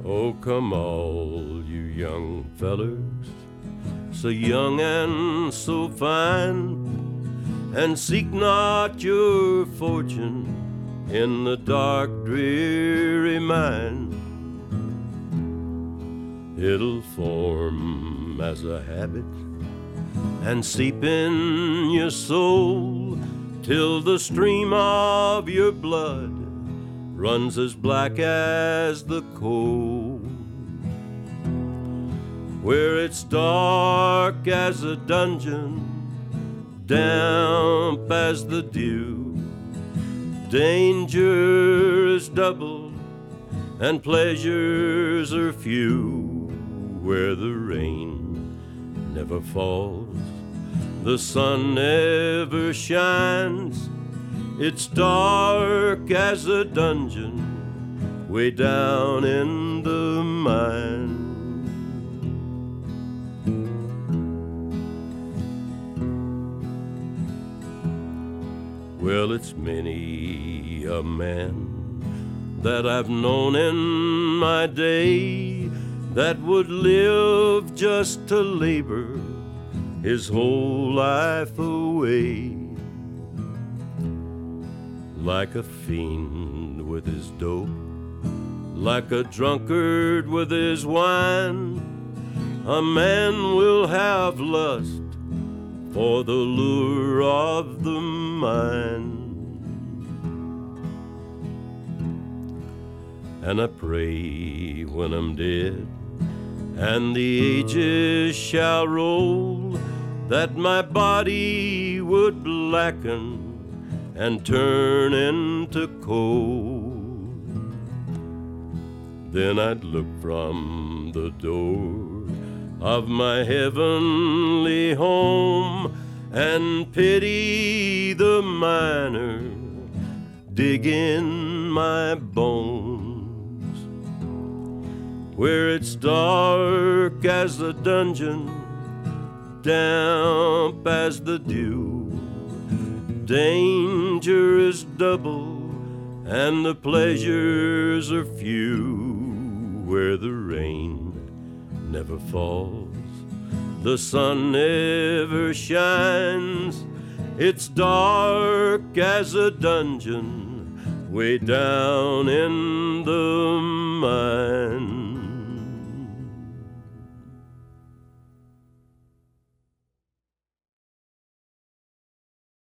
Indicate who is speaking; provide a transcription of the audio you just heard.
Speaker 1: Oh, come all you young fellers, so young and so fine, and seek not your fortune in the dark, dreary mine. It'll form as a habit and seep in your soul till the stream of your blood runs as black as the coal. Where it's dark as a dungeon, damp as the dew, danger is double and pleasures are few. Where the rain never falls, the sun never shines, it's dark as a dungeon way down in the mine. Well, it's many a man that I've known in my day that would live just to labor his whole life away. Like a fiend with his dope, like a drunkard with his wine, a man will have lust for the lure of the mind. And I pray when I'm dead and the ages shall roll, that my body would blacken and turn into coal. Then I'd look from the door of my heavenly home and pity the miner digging my bones. Where it's dark as a dungeon, damp as the dew, danger is double and the pleasures are few. Where the rain never falls, the sun never shines, it's dark as a dungeon way down in the mine.